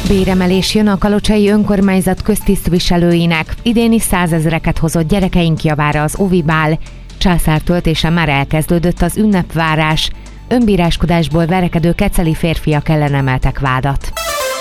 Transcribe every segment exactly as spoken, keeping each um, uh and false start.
Béremelés jön a kalocsai önkormányzat köztisztviselőinek. Idén is százezreket hozott gyerekeink javára az óvibál. Császár töltése már elkezdődött az ünnepvárás. Önbíráskodásból verekedő keceli férfiak ellen emeltek vádat.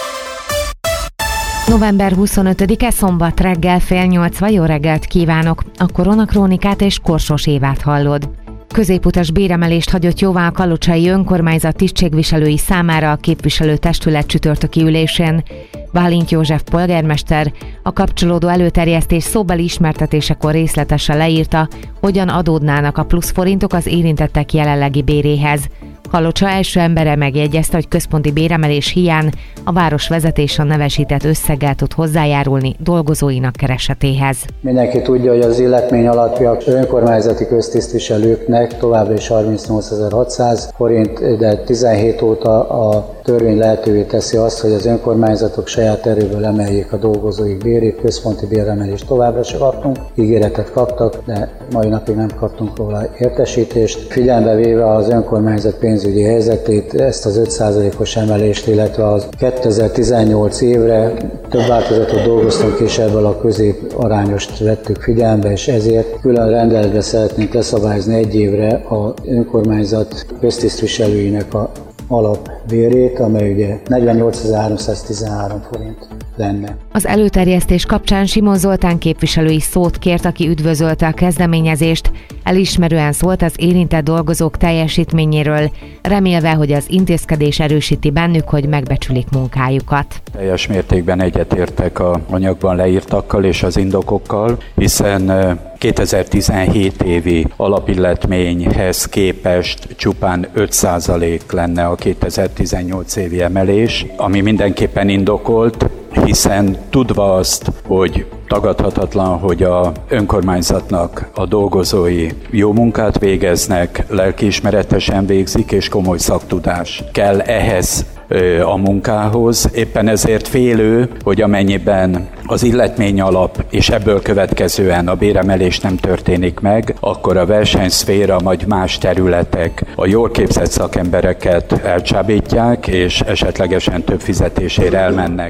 november huszonötödike szombat reggel fél nyolcva, jó reggelt kívánok! A Koronakrónikát és Korsos Évát hallod. Középutas béremelést hagyott jóvá a kalocsai önkormányzat tisztségviselői számára a képviselőtestület csütörtöki ülésén. Bálint József polgármester a kapcsolódó előterjesztés szóbeli ismertetésekor részletesen leírta, hogyan adódnának a plusz forintok az érintettek jelenlegi béréhez. Kalocsa első embere megjegyezte, hogy központi béremelés hiány a város vezetése a nevesített összeggel tud hozzájárulni dolgozóinak keresetéhez. Mindenki tudja, hogy az illetmény alapja önkormányzati köztisztviselőknek továbbra is harmincnyolcezer-hatszáz forint, de tizenhét óta a törvény lehetővé teszi azt, hogy az önkormányzatok saját erőből emeljék a dolgozóik bérét, központi béremelést továbbra se kaptunk, ígéretet kaptak, de mai napig nem kaptunk róla értesítést. Figyelembe véve az önkormányzat pénzügyi helyzetét, ezt az öt százalékos emelést, illetve az kétezer-tizennyolc évre több változatot dolgoztunk, és ebből a középarányost vettük figyelembe, és ezért külön rendeletbe szeretnénk leszabályozni egy évre az önkormányzat köztisztviselőinek a alapbérét, amely ugye negyvennyolcezer-háromszáztizenhárom forint lenne. Az előterjesztés kapcsán Simon Zoltán képviselő is szót kért, aki üdvözölte a kezdeményezést, elismerően szólt az érintett dolgozók teljesítményéről, remélve, hogy az intézkedés erősíti bennük, hogy megbecsülik munkájukat. Teljes mértékben egyetértek a anyagban leírtakkal és az indokokkal, hiszen kétezer-tizenhét évi alapilletményhez képest csupán öt százalék lenne a kétezer-tizennyolc évi emelés, ami mindenképpen indokolt, hiszen tudva azt, hogy tagadhatatlan, hogy a önkormányzatnak a dolgozói jó munkát végeznek, lelkiismeretesen végzik, és komoly szaktudás kell ehhez a munkához. Éppen ezért félő, hogy amennyiben az illetmény alap és ebből következően a béremelés nem történik meg, akkor a versenyszféra vagy más területek a jól képzett szakembereket elcsábítják, és esetlegesen több fizetésére elmennek.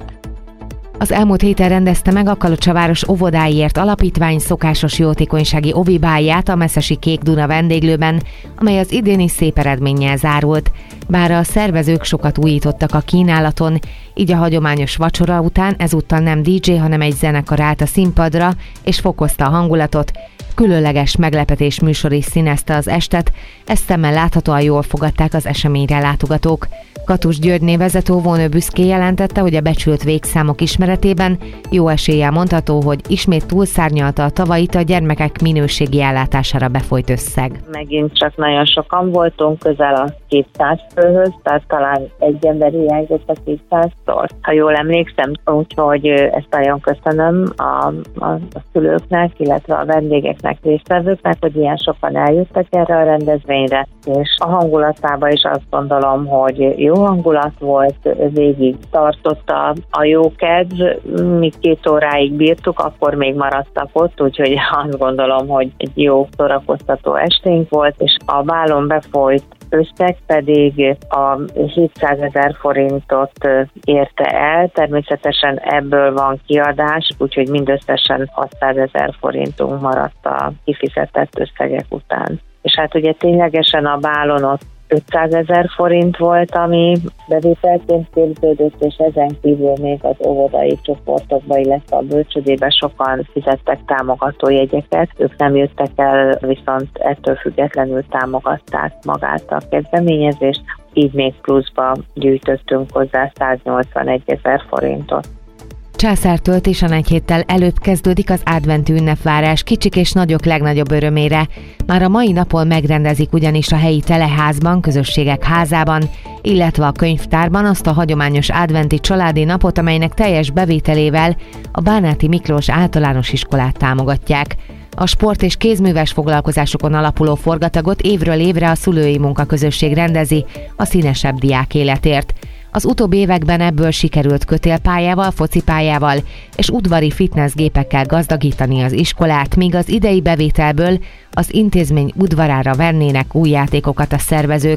Az elmúlt héten rendezte meg a Kalocsaváros óvodáiért alapítvány szokásos jótékonysági óvibálját a Messzesi Kék Duna vendéglőben, amely az idén is szép eredménnyel zárult. Bár a szervezők sokat újítottak a kínálaton, így a hagyományos vacsora után ezúttal nem dé dzsé, hanem egy zenekar állt a színpadra, és fokozta a hangulatot. Különleges meglepetés műsor is színezte az estet, ezt szemmel láthatóan jól fogadták az eseményre látogatók. Katus Györgyné vezető óvónő büszkén jelentette, hogy a becsült végszámok ismeretében jó eséllyel mondható, hogy ismét túlszárnyalta a tavait a gyermekek minőségi ellátására befolyt összeg. Megint csak nagyon sokan voltunk, közel a kétszáz főhöz, tehát talán egy ember hiányzott a kétszáztól. Ha jól emlékszem, úgyhogy ezt nagyon köszönöm a, a, a szülőknek, illetve a vendégeknek, résztvevőknek, hogy ilyen sokan eljöttek erre a rendezvényre, és a hangulatában is azt gondolom, hogy jó hangulat volt, végig tartott a, a jó kedv, mi két óráig bírtuk, akkor még maradtak ott, úgyhogy azt gondolom, hogy egy jó szórakoztató esténk volt, és a bálon befolyt összeg pedig a hétszázezer forintot érte el, természetesen ebből van kiadás, úgyhogy mindösszesen hatszázezer forintunk maradt a kifizetett összegek után. És hát ugye ténylegesen a bálon ott ötszázezer forint volt, ami bevételként képződött, és ezen kívül még az óvodai csoportokba, illetve a bölcsődébe sokan fizettek támogatójegyeket. Ők nem jöttek el, viszont ettől függetlenül támogatták magát a kezdeményezést, így még pluszba gyűjtöttünk hozzá száznyolcvanegyezer forintot. Császár töltésen egy héttel előbb kezdődik az adventi ünnepvárás kicsik és nagyok legnagyobb örömére. Már a mai napon megrendezik ugyanis a helyi teleházban, közösségek házában, illetve a könyvtárban azt a hagyományos adventi családi napot, amelynek teljes bevételével a Bánáti Miklós általános iskolát támogatják. A sport és kézműves foglalkozásokon alapuló forgatagot évről évre a szülői munkaközösség rendezi a színesebb diák életért. Az utóbbi években ebből sikerült kötélpályával, focipályával és udvari fitnessgépekkel gazdagítani az iskolát, míg az idei bevételből az intézmény udvarára vennének új játékokat a szervezők.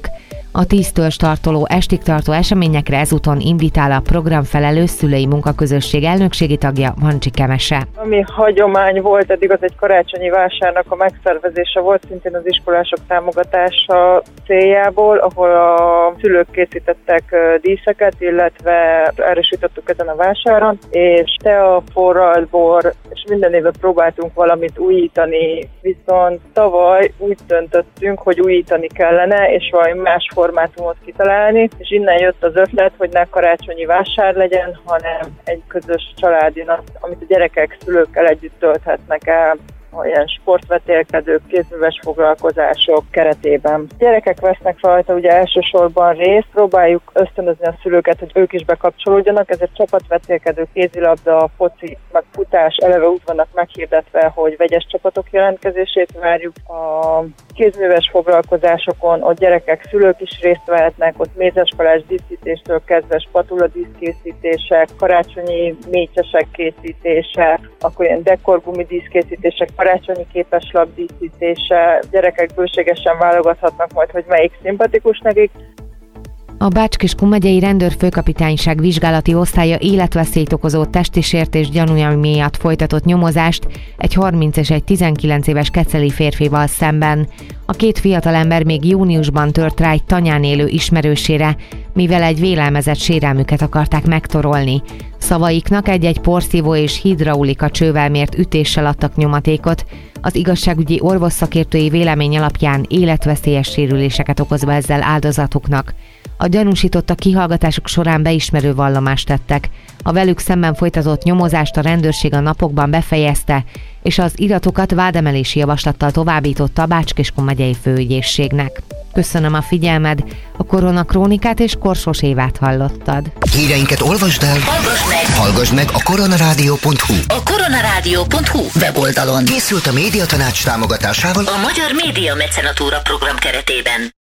A tíztől startoló estig tartó eseményekre ezúton invitál a programfelelő szülői munkaközösség elnökségi tagja, Vancsi Kemese. Ami hagyomány volt, eddig az egy karácsonyi vásárnak a megszervezése volt, szintén az iskolások támogatása céljából, ahol a szülők készítettek díszeket, illetve erősítettük ezen a vásáron, és tea, forralt bor, és minden évben próbáltunk valamit újítani, viszont tavaly úgy döntöttünk, hogy újítani kellene, és valami más formátumot kitalálni, és innen jött az ötlet, hogy ne karácsonyi vásár legyen, hanem egy közös családi nap, amit a gyerekek szülőkkel együtt tölthetnek el, olyan sportvetélkedők, kézműves foglalkozások keretében. A gyerekek vesznek rajta ugye elsősorban részt, próbáljuk ösztönözni a szülőket, hogy ők is bekapcsolódjanak. Ez egy csapatvetélkedő, kézilabda, foci, meg futás, eleve úgy vannak meghirdetve, hogy vegyes csapatok jelentkezését várjuk. A kézműves foglalkozásokon ott gyerekek, szülők is részt vehetnek, ott mézespalás díszítéstől kezdve spatula díszkészítések, karácsonyi mécsesek készítése, akkor ilyen dekorgumi díszkészítések, karácsonyi képeslap díszítése, gyerekek bőségesen válogathatnak majd, hogy melyik szimpatikus nekik. A Bács-Kiskun megyei rendőrfőkapitányság vizsgálati osztálya életveszélyt okozó testi sértés gyanúja miatt folytatott nyomozást egy harminc és egy tizenkilenc éves keceli férfival szemben. A két fiatalember még júniusban tört rá egy tanyán élő ismerősére, mivel egy vélelmezett sérelmüket akarták megtorolni. Szavaiknak egy-egy porszívó és hidraulika csővel mért ütéssel adtak nyomatékot, az igazságügyi orvos szakértői vélemény alapján életveszélyes sérüléseket okozva ezzel áldozatuknak. A gyanúsítottak kihallgatások során beismerő vallomást tettek. A velük szemben folytatott nyomozást a rendőrség a napokban befejezte, és az iratokat vádemelési javaslattal továbbította a Bács-Kiskun megyei főügyészségnek. Köszönöm a figyelmed, a Koronakrónikát és Korsos Évát hallottad. Híreinket olvasd el, hallgass meg, hallgass meg a koronarádió pont hu. A koronarádió pont hu weboldalon Készült a Médiatanács támogatásával a Magyar Média Mecenatúra program keretében.